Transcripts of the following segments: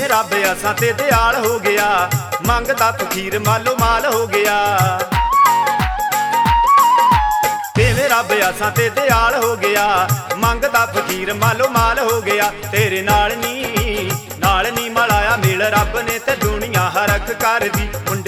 ਕਿਵੇਂ ਰੱਬ ਆਸਾਂ ਤੇ ਦਿਆਲ ਹੋ ਗਿਆ, ਮੰਗਦਾ ਫਕੀਰ ਮਾਲੋ ਮਾਲ ਹੋ ਗਿਆ। ਕਿਵੇਂ ਰੱਬ ਆਸਾਂ ਤੇ ਦਿਆਲ ਹੋ ਗਿਆ, ਮੰਗਦਾ ਫਕੀਰ ਮਾਲੋ ਮਾਲ ਹੋ ਗਿਆ। ਤੇਰੇ ਨਾਲ ਨੀ ਮਲਾਇਆ ਮੇਲ ਰੱਬ ਨੇ ਤੇ ਦੁਨੀਆ ਹਰਖ ਕਰਦੀ। ਮੁੰਡੇ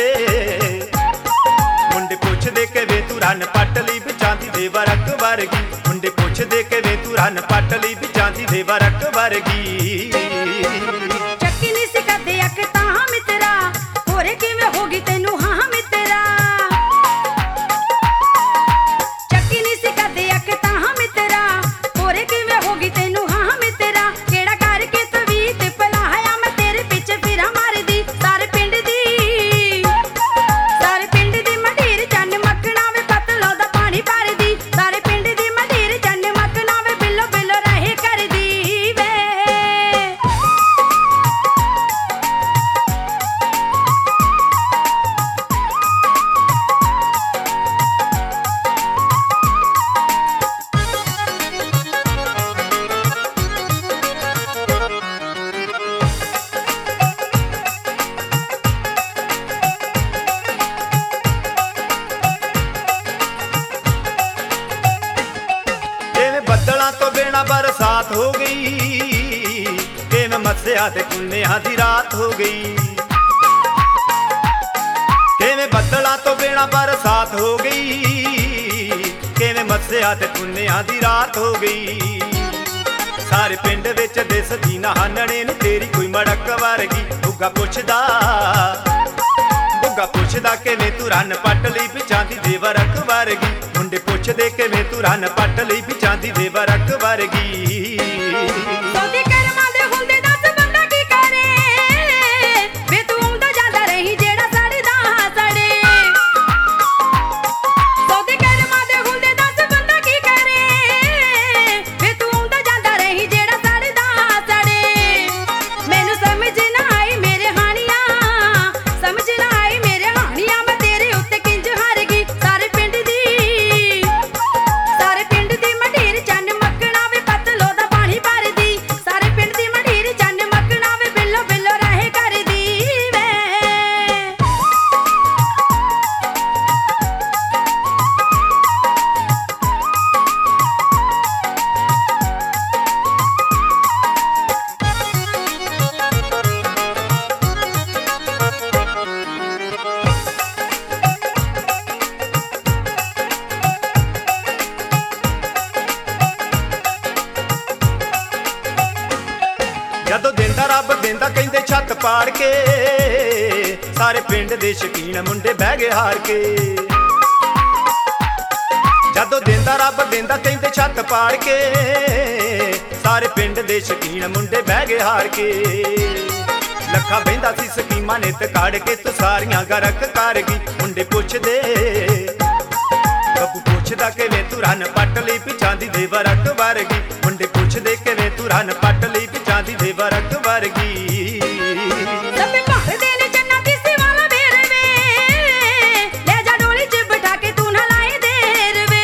ਪੁੱਛਦੇ ਕਿਵੇਂ ਤੂੰ ਰੰਨ ਪੱਟ ਲਈ ਵਿਚਾਂਦੀ ਦੇ ਵਰਕ ਵਰਗੀ। ਮੁੰਡੇ ਪੁੱਛਦੇ ਕਿਵੇਂ ਤੂੰ ਰੰਨ ਪੱਟ ਲਈ ਵਿਚਾਂਦੀ ਦੇ ਵਰਕ ਵਰਗੀ। ਚੱਕੀ ਨੀ ਸੀ ਕਦੇ ਅੱਖ ਤਾਂ ਮਿੱਤਰਾ, ਹੋਰੇ ਕਿਵੇਂ ਹੋ ਗਈ ਤੈਨੂੰ ਹਾਂ ਮਿੱਤਰਾ। ਚੱਕੀ ਨੀ ਸੀ ਕਦੇ ਅੱਖ ਤਾਂ ਮਿੱਤਰਾ, ਹੋਰੇ ਕਿਵੇਂ ਹੋ ਗਈ ਤੈਨੂੰ ਹਾਂ ਮਿੱਤਰਾ। ਕਿਹੜਾ ਕਰਕੇ ਤਵੀਤ ਪਲਾਇਆ ਮੈਂ ਤੇਰੇ ਪਿੱਛੇ ਫਿਰਾਂ ਮਾਰਦੀ। ਸਾਰੇ ਪਿੰਡ ਦੀ ਮੰਡੀਰ ਚੰਨ ਮੱਕਣਾ ਵੇ ਪਤਲੋ ਦਾ ਪਾਣੀ ਭਰਦੀ। ਸਾਰੇ ਪਿੰਡ ਦੀ ਮੰਡੀਰ ਚੰਨ ਮੱਕਣਾ ਵੇ ਬਿੱਲੋ ਬਿੱਲੋ ਰਹੇ ਕਰਦੀ ਵੇ। ਬੱਦਲਾਂ ਤੋਂ ਬਿਨਾਂ ਬਰਸਾਤ ਹੋ ਗਈ, ਕਿਵੇਂ ਮੱਸਿਆ ਤੇ ਪੁੰਨਿਆਂ ਦੀ ਰਾਤ ਹੋ ਗਈ। ਕਿਵੇਂ ਬੱਦਲਾਂ ਤੋਂ ਬਿਨਾਂ ਬਰਸਾਤ ਹੋ ਗਈ, ਕਿਵੇਂ ਮੱਸਿਆ ਤੇ ਪੁੰਨਿਆਂ ਦੀ ਰਾਤ ਹੋ ਗਈ। ਸਾਰੇ ਪਿੰਡ ਵਿੱਚ ਦਿਸਦੀ ਨਾ ਹਾਨਣੇ ਨੂੰ ਤੇਰੀ ਕੋਈ ਮੜਕ ਵਰਗੀ। ਬੁੱਗਾ ਪੁੱਛਦਾ ਕਿਵੇਂ ਤੂੰ ਰੰਨ ਪੱਟ ਲਈ ਵਿਚਾਂਦੀ ਦੇ ਵਰਕ ਵਰਗੀ। ਮੁੰਡੇ ਪੁੱਛਦੇ ਕਿਵੇਂ ਤੂੰ ਰੰਨ ਪੱਟ ਲਈ ਵਿਚਾਂਦੀ ਦੇ ਵਰਕ ਵਰਗੀ। ਸੋਦੀ ਕਰਮਾਂ ਦੇ ਹੁੰਦੇ ਦੱਸ ਬੰਦਾ ਕੀ ਕਰੇ, ਵੇ ਤੂੰ ਆਉਂਦਾ ਜਾਂਦਾ ਰਹੀ ਜਿਹੜਾ ਸੜਦਾ ਸੜੇ। ਸੋਦੀ ਕਰਮਾਂ ਦੇ ਹੁੰਦੇ ਦੱਸ ਬੰਦਾ ਕੀ ਕਰੇ, ਵੇ ਤੂੰ ਆਉਂਦਾ ਜਾਂਦਾ ਰਹੀ ਜਿਹੜਾ ਸੜਦਾ ਸੜੇ। ਮੈਨੂੰ ਸਮਝ ਨਾ ਆਈ ਮੇਰੇ ਹਾਣੀਆਂ, ਸਮਝ ਨਾ ਆਈ ਮੇਰੇ ਹਾਣੀਆਂ, ਮੈਂ ਤੇਰੇ ਉੱਤੇ ਕਿੰਜ ਹਾਰ ਗਈ। ਸਾਰੇ ਪਿੰਡ ਦੀ ਮੰਡੀਰ ਚੰਨ ਮੱਕਣਾ ਵੇ ਪਤਲੋ ਦਾ ਪਾਣੀ ਭਰਦੀ। ਸਾਰੇ ਪਿੰਡ ਦੀ ਮੰਡੀਰ ਚੰਨ ਮੱਕਣਾ ਵੇ ਬਿੱਲੋ ਬਿੱਲੋ ਰਹੇ ਕਰਦੀ ਵੇ। ਜਦੋਂ ਦਿੰਦਾ ਰੱਬ ਦਿੰਦਾ ਕਹਿੰਦੇ ਛੱਤ ਪਾੜ ਕੇ, ਸਾਰੇ ਪਿੰਡ ਦੇ ਸ਼ਕੀਨ ਮੁੰਡੇ ਬਹਿ ਗਏ ਹਾਰ ਕੇ। ਜਦੋਂ ਦਿੰਦਾ ਰੱਬ ਦਿੰਦਾ ਕਹਿੰਦੇ ਛੱਤ ਪਾੜ ਕੇ, ਸਾਰੇ ਪਿੰਡ ਦੇ ਸ਼ਕੀਨ ਮੁੰਡੇ ਬਹਿ ਗਏ ਹਾਰ ਕੇ। ਲੱਖਾਂ ਬਹਿੰਦਾ ਸੀ ਸਕੀਮਾਂ ਨੇ ਤੇ ਕਾੜ ਕੇ ਤੂੰ ਸਾਰੀਆਂ ਗਰਕ ਕਰ ਗਈ। ਮੁੰਡੇ ਪੁੱਛਦਾ ਕਿਵੇਂ ਤੂੰ ਰੰਨ ਪੱਟ ਲਈ ਵਿਚਾਂਦੀ ਦੇ ਵਰਕ ਵਰਗੀ। ਮੁੰਡੇ ਪੁੱਛਦੇ ਕਿਵੇਂ ਤੂੰ ਰੰਨ ਪੱਟ ਲਈ ਵਿਚਾਂਦੀ ਦੇ ਵਰਕ ਵਰਗੀ। ਸਭੇ ਭਾਰਦੇ ਨੇ ਜੰਨਾ ਦੀ ਸਿਵਾਲਾ ਵੇਰਵੇ, ਲੈ ਜਾ ਡੋਲੀ 'ਚ ਬਿਠਾ ਕੇ ਤੂੰ ਨਾ ਲਾਏ ਦੇਰ ਵੇ।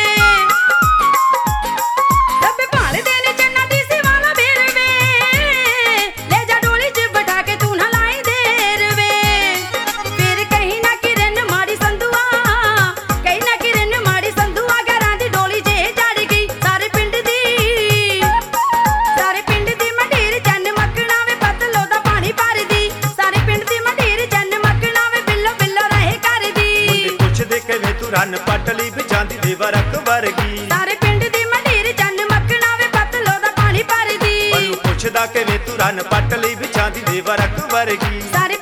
ਸਭੇ ਭਾਰਦੇ ਨੇ ਜੰਨਾ ਦੀ ਸਿਵਾਲਾ ਵੇਰਵੇ, ਲੈ ਜਾ ਡੋਲੀ 'ਚ ਬਿਠਾ ਕੇ ਤੂੰ ਨਾ ਲਾਏ ਦੇਰ ਵੇ। ਫਿਰ ਕਹੀਂ ਨਾ ਕਿਰਨ ਮਾੜੀ ਸੰਧੂਆ, ਕਹੀਂ ਨਾ ਕਿਰਨ ਮਾੜੀ ਸੰਧੂਆ, ਘਰਾਂ ਦੀ ਡੋਲੀ ਜੇ ਚੜ ਗਈ। ਸਾਰੇ ਪਿੰਡ ਦੀ ਮੰਡੀਰ ਚੰਨ ਮੱਕਣਾ ਵੇ ਪਤਲੋ ਦਾ ਪਾਣੀ ਭਰਦੀ। ਸਾਰੇ ਪਿੰਡ ਦੀ ਮੰਡੀਰ ਚੰਨ ਮੱਕਣਾ ਵੇ ਬਿੱਲੋ ਬਿੱਲੋ ਰਹੇ ਕਰਦੀ। ਮੁੰਡੇ ਪੁੱਛਦੇ ਕਿਵੇਂ ਤੂੰ ਰੰਨ ਪੱਟ ਲਈ ਵਿਚਾਂਦੀ ਦੇ ਵਰਕ ਵਰਗੀ। ਸਾਰੇ ਪਿੰਡ ਦੀ ਮੰਡੀਰ ਚੰਨ ਮੱਕਣਾ ਵੇ ਪਤਲੋ ਦਾ ਪਾਣੀ ਭਰਦੀ। ਮੈਨੂੰ ਪੁੱਛਦਾ ਕਿਵੇਂ ਤੂੰ ਰੰਨ ਪੱਟ ਲਈ ਵਿਚਾਂਦੀ ਦੇ ਵਰਕ ਵਰਗੀ। ਸਾਰੇ